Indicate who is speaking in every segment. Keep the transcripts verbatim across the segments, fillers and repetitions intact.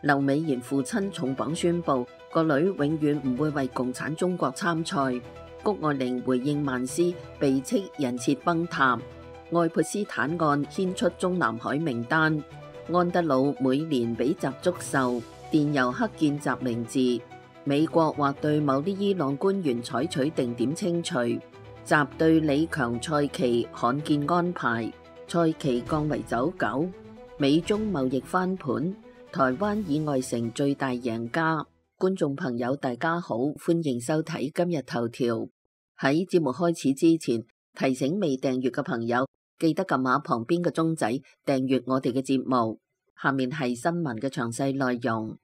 Speaker 1: 劉美賢父親重磅宣布，個女永遠唔會為共產中國參賽。谷愛凌回應曼斯被斥人設崩塌。愛潑斯坦案牽出中南海名單。安德魯每年俾習祝壽，電郵刻見習名字。美國或對某啲伊朗官員採取定點清除。習對李強蔡奇罕見安排，蔡奇降為走狗。美中貿易翻盤，台灣以外成最大贏家。觀眾朋友大家好，歡迎收睇今日頭條。喺節目開始之前，提醒未訂閱嘅朋友記得撳下旁邊嘅鐘仔訂閱我哋嘅節目。下面係新聞嘅詳細內容。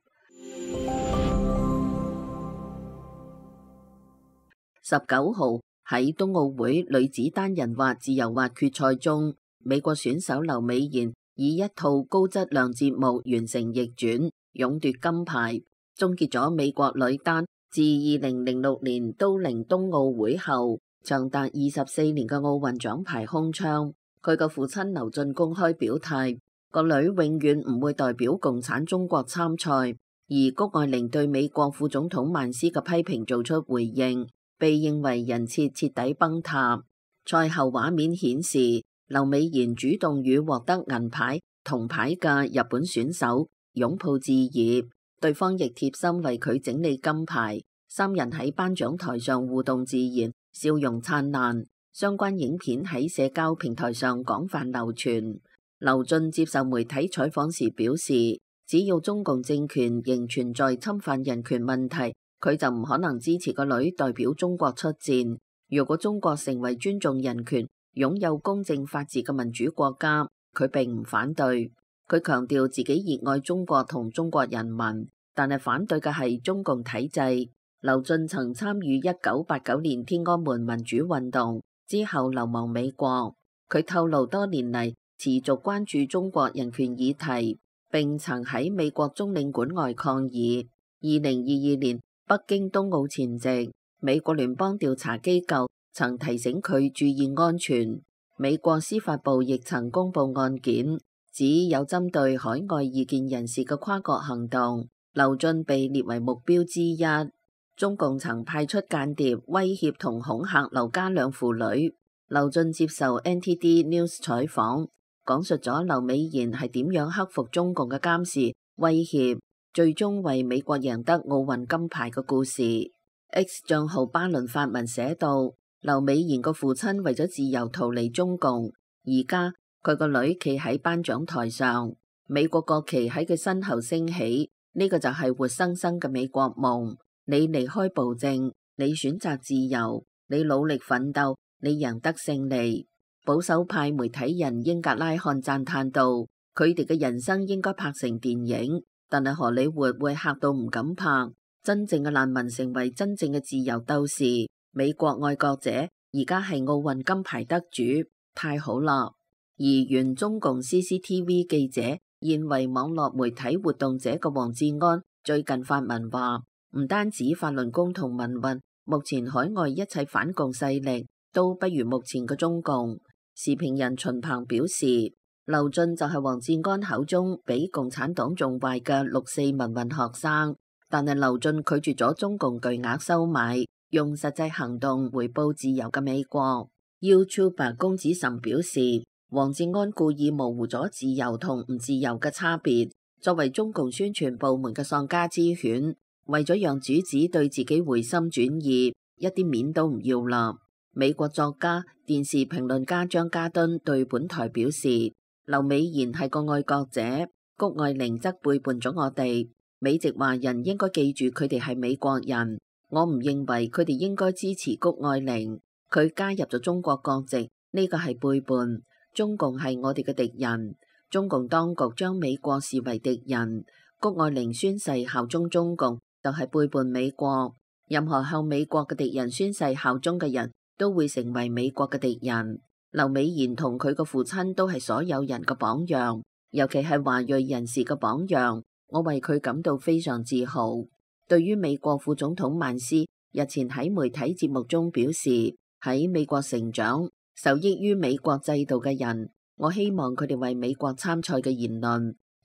Speaker 1: 十九號喺冬奧會女子單人滑自由滑決賽中，美國選手劉美賢以一套高質量節目完成逆轉，勇奪金牌，終結咗美國女單自二零零六年都靈冬奧會後長達二十四年嘅奧運獎牌空窗。佢嘅父親劉俊公開表態，個女永遠唔會代表共產中國參賽。而谷愛凌對美國副總統曼斯嘅批評做出回應，被認為人設徹底崩塌。賽後畫面顯示，劉美賢主動與獲得銀牌、銅牌嘅日本選手擁抱致意，對方亦貼心為佢整理金牌。三人喺頒獎台上互動自然，笑容燦爛。相關影片喺社交平台上廣泛流傳。劉俊接受媒體採訪時表示，只要中共政權仍存在侵犯人權問題，佢就唔可能支持個女代表中國出戰。如果中國成為尊重人權、擁有公正法治嘅民主國家，佢並唔反對。佢強調自己熱愛中國同中國人民，但係反對嘅係中共體制。劉俊曾參與一九八九年天安門民主運動，之後流亡美國。佢透露多年嚟持續關注中國人權議題，並曾喺美國中領館外抗議。二零二二年北京冬奧前夕，美國聯邦調查機構曾提醒佢注意安全。美國司法部亦曾公布案件，指有針對海外異見人士嘅跨國行動，劉俊被列為目標之一。中共曾派出間諜威脅同恐嚇劉家兩父女。劉俊接受 N T D News 採訪，講述咗劉美賢係點樣克服中共嘅監視威脅，最終為美國贏得奧運金牌嘅故事。X 賬號巴倫發文寫道，劉美賢個父親為咗自由逃離中共，而家佢個女企喺頒獎台上，美國國旗喺佢身後升起，呢、這個就係活生生嘅美國夢。你離開暴政，你選擇自由，你努力奮鬥，你贏得勝利。保守派媒體人英格拉漢讚嘆道，佢哋嘅人生應該拍成電影，但係荷里活會嚇到唔敢拍。真正嘅難民成為真正嘅自由鬥士。美國愛國者而家係奧運金牌得主，太好啦！而原中共 C C T V 記者，現為網絡媒體活動者嘅黃志安最近發文話，唔單止法輪功同民運，目前海外一切反共勢力都不如目前嘅中共。時評人秦鵬表示，劉俊就係黃志安口中比共產黨仲壞嘅六四民運學生，但係劉俊拒絕咗中共巨額收買，用實際行動回報自由嘅美國。YouTuber 公子岑表示，黃志安故意模糊咗自由同唔自由嘅差別，作為中共宣傳部門嘅喪家之犬，為咗讓主子對自己回心轉意，一啲面都唔要啦。美國作家、電視評論家張家敦對本台表示，劉美賢係個愛國者，谷愛凌則背叛咗我哋。美籍華人應該記住佢哋係美國人，我唔認為佢哋應該支持谷愛凌。佢加入咗中國國籍，呢個係背叛。中共係我哋嘅敵人，中共當局將美國視為敵人。谷愛凌宣誓效忠中共，就係背叛美國。任何向美國嘅敵人宣誓效忠嘅人都會成為美國嘅敵人。劉美賢同佢嘅父親都係所有人嘅榜樣，尤其係華裔人士嘅榜樣。我為佢感到非常自豪。對於美國副總統曼斯日前喺媒體節目中表示，喺美國成長、受益於美國制度嘅人，我希望佢哋為美國參賽嘅言論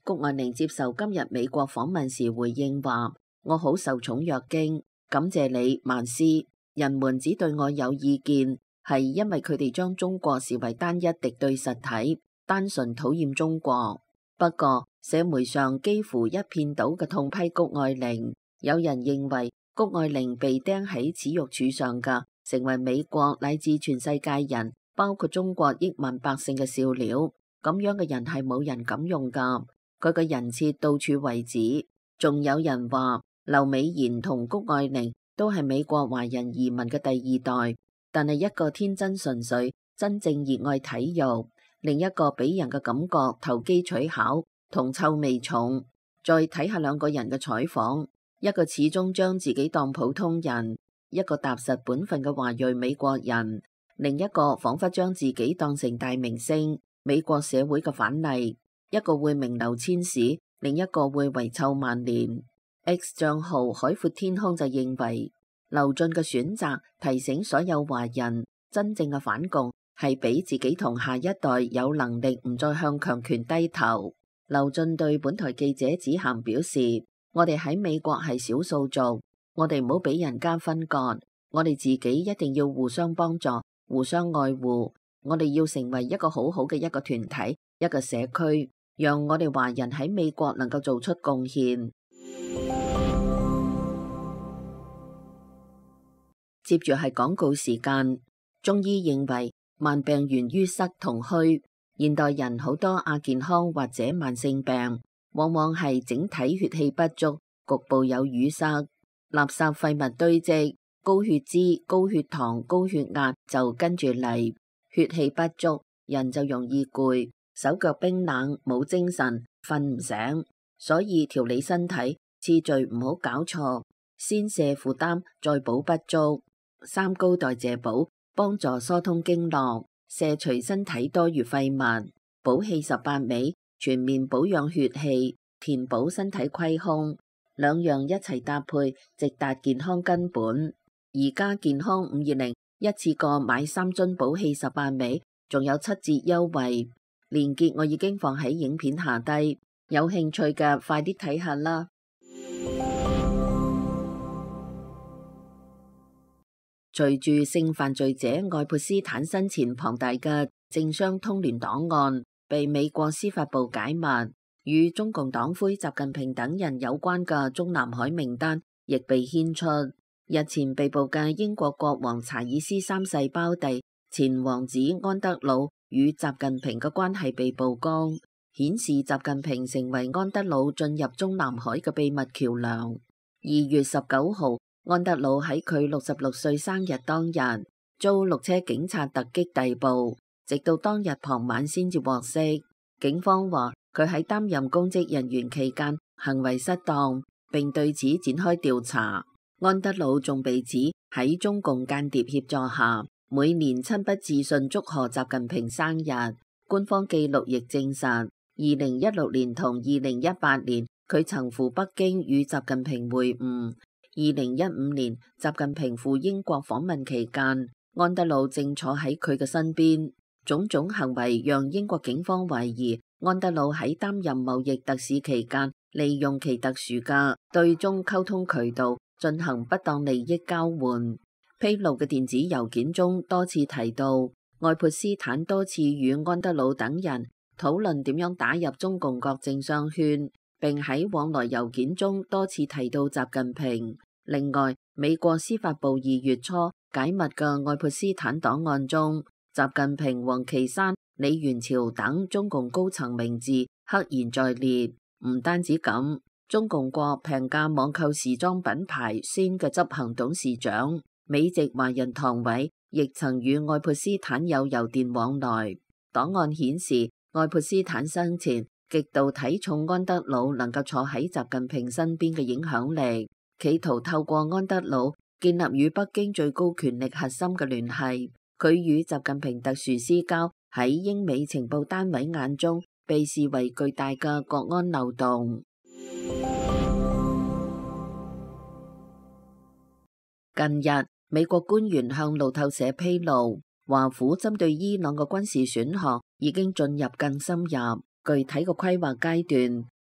Speaker 1: 谷愛凌接受今日美國訪問時回應話：我好受寵若驚，感謝你，曼斯。人們只對我有意見，係因為佢哋將中國視為單一敵對實體，單純討厭中國。不過，社媒上幾乎一片倒嘅痛批谷愛凌。有人認為谷愛凌被釘喺恥辱柱上嘅，成為美國乃至全世界人，包括中國億萬百姓嘅笑料。咁樣嘅人係冇人敢用噶，佢嘅人設到處為止。仲有人話劉美賢同谷愛凌都係美國華人移民嘅第二代，但係一個天真純粹，真正熱愛體育，另一個俾人嘅感覺投機取巧同臭味重。再睇下兩個人嘅採訪，一個始終將自己當普通人，一個踏實本分嘅華裔美國人，另一個仿佛將自己當成大明星，美國社會嘅反例。一個會名留千史，另一個會遺臭萬年。X 賬號海闊天空就認為，劉俊嘅選擇提醒所有華人，真正嘅反共係俾自己同下一代有能力唔再向強權低頭。劉俊對本台記者子涵表示：我哋喺美國係少數族，我哋唔好俾人家分割，我哋自己一定要互相幫助、互相愛護，我哋要成為一個好好嘅一個團體、一個社區，讓我哋華人喺美國能夠做出貢獻。接住係廣告時間。中醫認為慢病源於塞同虛，現代人好多亞健康或者慢性病，往往係整體血氣不足，局部有淤塞，垃圾廢物堆積，高血脂、高血糖、高血壓就跟住嚟。血氣不足，人就容易攰，手腳冰冷，冇精神，瞓唔醒。所以調理身體次序唔好搞錯，先瀉負擔，再補不足。三高代謝補幫助疏通經絡，瀉除身體多餘廢物。補氣十八味全面保養血氣，填補身體虧空，兩樣一齊搭配，直達健康根本。而家健康五二零一次過買三樽補氣十八味，仲有七折優惠，鏈接我已經放喺影片下低，有興趣嘅快啲睇下啦。隨住性犯罪者愛潑斯坦生前龐大嘅政商通聯檔案被美國司法部解密，與中共黨魁習近平等人有關嘅中南海名單亦被掀出。日前被捕嘅英國國王查爾斯三世胞弟前王子安德魯與習近平嘅關係被曝光，顯示習近平成為安德魯進入中南海嘅秘密橋樑。二月十九號，安德魯喺佢六十六歲生日當日遭六車警察突擊逮捕，直到當日傍晚先至獲釋。警方話佢喺擔任公職人員期間行為失當，並對此展開調查。安德魯仲被指喺中共間諜協助下，每年親筆致信祝賀習近平生日。官方記錄亦證實，二零一六年同二零一八年佢曾赴北京與習近平會晤。二零一五年，習近平赴英國訪問期間，安德魯正坐喺佢嘅身邊。種種行為讓英國警方懷疑安德魯喺擔任貿易特使期間，利用其特殊嘅對中溝通渠道進行不當利益交換。披露嘅電子郵件中多次提到，愛潑斯坦多次與安德魯等人討論點樣打入中共各政商圈，並喺往來郵件中多次提到習近平。另外，美國司法部二月初解密嘅愛潑斯坦檔案中，習近平、王岐山、李元朝等中共高層名字赫然在列。唔單止咁，中共國平價網購時裝品牌先嘅執行董事長美籍華人唐偉亦曾與愛潑斯坦有郵電往來。檔案顯示，愛潑斯坦生前極度睇重安德魯能夠坐喺習近平身邊嘅影響力，企圖透過安德魯建立與北京最高權力核心嘅聯繫。佢與習近平特殊私交喺英美情報單位眼中被視為巨大嘅國安漏洞。近日，美國官員向路透社披露，華府針對伊朗嘅軍事選項已經進入更深入具體嘅規劃階段。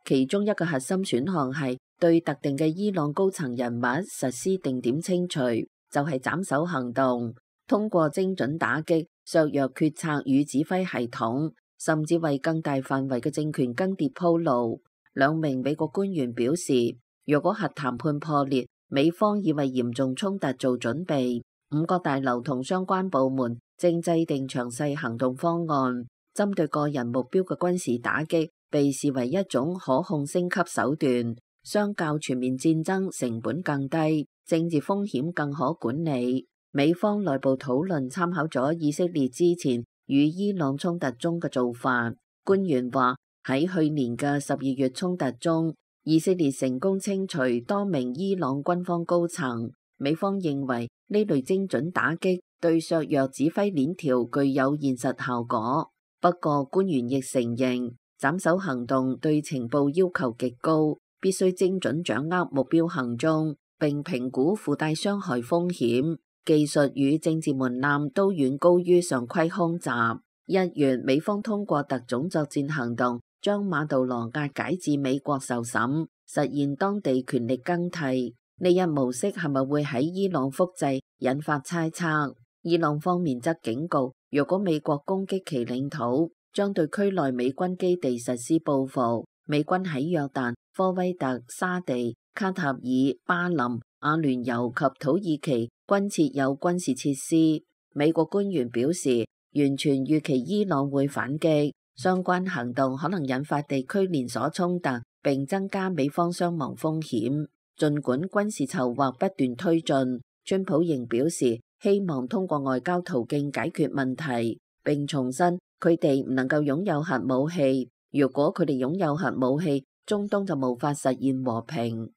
Speaker 1: 其中一個核心選項係對特定嘅伊朗高層人物實施定點清除，就係斬首行動，通過精準打擊削弱決策與指揮系統，甚至為更大範圍嘅政權更迭鋪路。兩名美國官員表示，若果核談判破裂，美方已為嚴重衝突做準備。五角大樓同相關部門正制定詳細行動方案，針對個人目標嘅軍事打擊被視為一種可控升級手段，相較全面戰爭成本更低，政治風險更可管理。美方內部討論參考咗以色列之前與伊朗衝突中嘅做法。官員話喺去年嘅十二月衝突中，以色列成功清除多名伊朗軍方高層。美方認為呢類精準打擊對削弱指揮鏈條具有現實效果。不過官員亦承認，斬首行動對情報要求極高，必須精準掌握目標行蹤，並評估附帶傷害風險。技術與政治門檻都遠高於常規空襲。一月，美方通過特種作戰行動，將馬杜羅押解至美國受審，實現當地權力更替。呢一模式係咪會喺伊朗複製，引發猜測？伊朗方面則警告，若果美國攻擊其領土，將對區內美軍基地實施報復。美軍喺約旦、科威特、沙地、卡塔爾、巴林、阿聯酋及土耳其均設有軍事設施。美國官員表示，完全預期伊朗會反擊，相關行動可能引發地區連鎖衝突，並增加美方傷亡風險。儘管軍事籌劃不斷推進，川普仍表示希望通過外交途徑解決問題，並重申佢哋唔能夠擁有核武器。如果佢哋擁有核武器，中東就無法實現和平。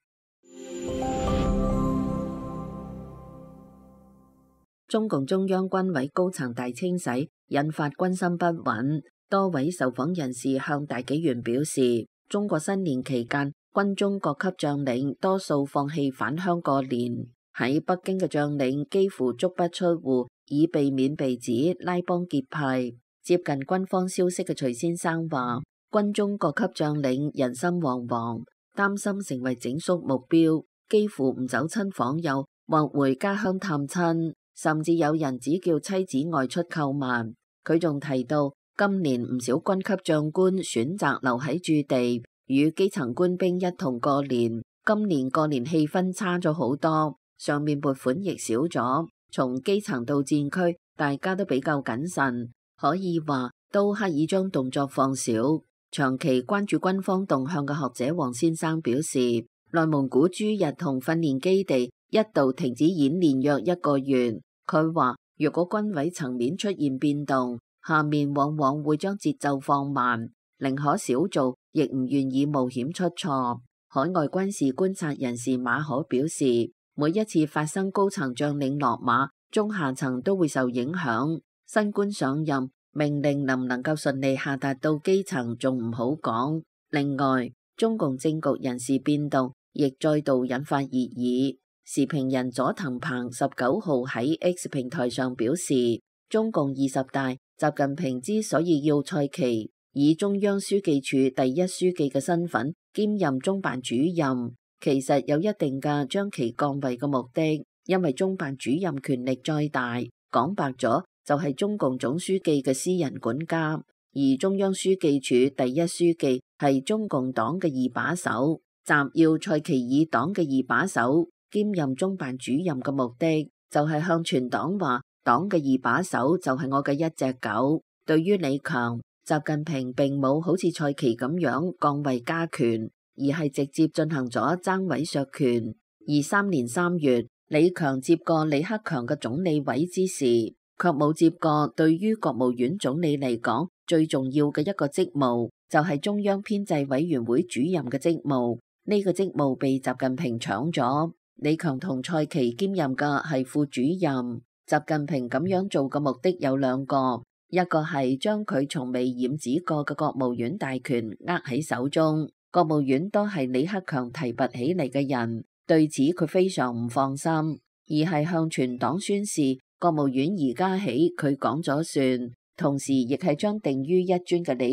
Speaker 1: 中共中央軍委高層大清洗引發軍心不穩，多位受訪人士向大紀元表示，中國新年期間，軍中各級將領多數放棄返鄉過年，喺北京嘅將領幾乎足不出戶，以避免被指拉幫結派。接近軍方消息嘅徐先生話，軍中各級將領人心惶惶，擔心成為整肅目標，幾乎唔走親訪友或回家鄉探親，甚至有人只叫妻子外出購物。佢仲提到，今年唔少軍級將官選擇留喺駐地，與基層官兵一同過年。今年過年氣氛差咗好多，上面撥款亦少咗，從基層到戰區，大家都比較謹慎，可以話都刻意將動作放少。長期關注軍方動向嘅學者黃先生表示，內蒙古駐日同訓練基地一度停止演練約一個月。佢話，若果軍委層面出現變動，下面往往會將節奏放慢，寧可少做，亦唔願意冒險出錯。海外軍事觀察人士馬可表示，每一次發生高層將領落馬，中下層都會受影響。新官上任，命令能唔能夠順利下達到基層仲唔好講。另外，中共政局人事變動亦再度引發熱議。時評人佐藤鵬十九號喺 X 平台上表示，中共二十大，習近平之所以要蔡奇以中央書記處第一書記嘅身份兼任中辦主任，其實有一定嘅將其降位嘅目的，因為中辦主任權力再大，講白咗就係中共總書記嘅私人管家，而中央書記處第一書記係中共黨嘅二把手，習要蔡奇以黨嘅二把手兼任中辦主任嘅目的，就係向全黨話，黨嘅二把手就係我嘅一隻狗。對於李強，習近平並冇好似蔡奇咁樣降位加權，而係直接進行咗爭位削權。二三年三月，李強接過李克強嘅總理位之時，卻冇接過對於國務院總理嚟講最重要嘅一個職務，就係中央編制委員會主任嘅職務。呢個職務被習近平搶咗。李強同蔡奇兼任嘅係副主任。習近平咁樣做嘅目的有兩個，一個係將佢從未染指過嘅國務院大權握喺手中，國務院都係李克強提拔起嚟嘅人，對此佢非常唔放心；二係向全黨宣示，國務院而家起佢講咗算，同時亦係將定於一尊嘅理念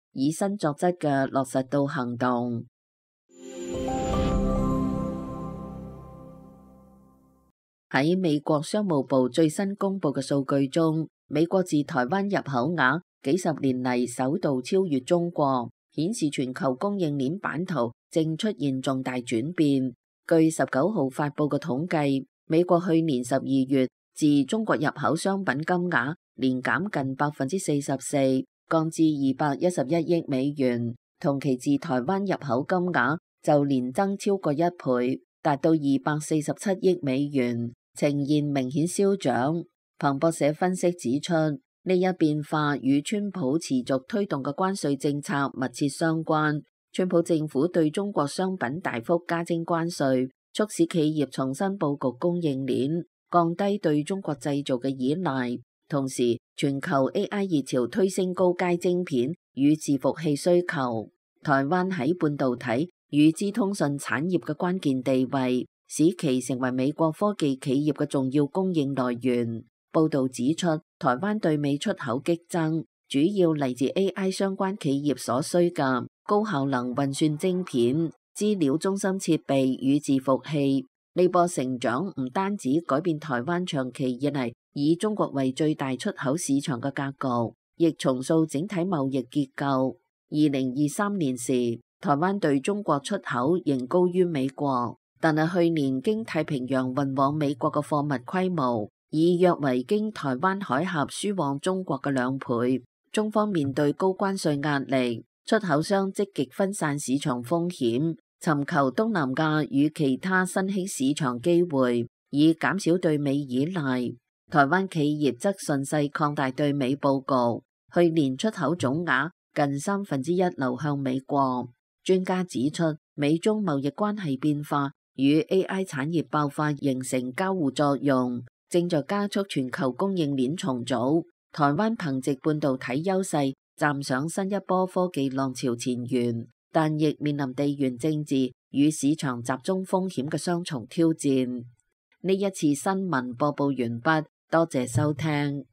Speaker 1: 以身作則嘅落實到行動。喺美國商務部最新公布嘅數據中，美國自台灣入口額幾十年嚟首度超越中國，顯示全球供應鏈版圖正出現重大轉變。據十九號發布嘅統計，美國去年十二月自中國入口商品金額年減近百分之四十四，降至二百一十一億美元。同期自台灣入口金額就年增超過一倍，達到二百四十七億美元，呈現明顯消長。彭博社分析指出，呢一變化與川普持續推動嘅關稅政策密切相關。川普政府對中國商品大幅加徵關稅，促使企業重新佈局供應鏈，降低對中國製造嘅依賴。同時，全球 A I 熱潮推升高階晶片與伺服器需求。台灣喺半導體與資通訊產業嘅關鍵地位，使其成為美國科技企業嘅重要供應來源。報導指出，台灣對美出口激增，主要嚟自 A I 相關企業所需嘅高效能運算晶片、資料中心設備與伺服器。呢波成長唔單止改變台灣長期以嚟以中國為最大出口市場嘅格局，亦重塑整體貿易結構。二零二三年時，台灣對中國出口仍高於美國，但係去年經太平洋運往美國嘅貨物規模已約為經台灣海峽輸往中國嘅兩倍。中方面對高關稅壓力，出口商積極分散市場風險，尋求東南亞與其他新興市場機會，以減少對美依賴。台灣企業則順勢擴大對美佈局，去年出口總額近三分之一流向美國。專家指出，美中貿易關係變化與 A I 產業爆發形成交互作用，正在加速全球供應鏈重組。台灣憑藉半導體優勢，站上新一波科技浪潮前沿，但亦面臨地緣政治與市場集中風險嘅雙重挑戰。呢一次新聞播報完畢，多謝收聽。